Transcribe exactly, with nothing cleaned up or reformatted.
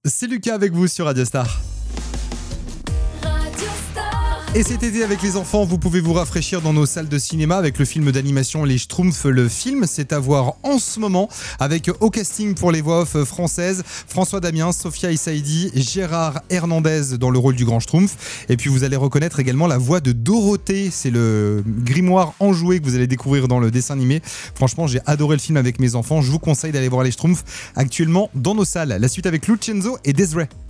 C'est Lucas avec vous sur Radio Star. Et cet été avec les enfants, vous pouvez vous rafraîchir dans nos salles de cinéma avec le film d'animation Les Schtroumpfs. Le film, c'est à voir en ce moment avec au casting pour les voix off françaises François Damiens, Sophia Issaidi, Gérard Hernandez dans le rôle du grand Schtroumpf. Et puis vous allez reconnaître également la voix de Dorothée. C'est le grimoire enjoué que vous allez découvrir dans le dessin animé. Franchement, j'ai adoré le film avec mes enfants. Je vous conseille d'aller voir Les Schtroumpfs actuellement dans nos salles. La suite avec Lucenzo et Desiree.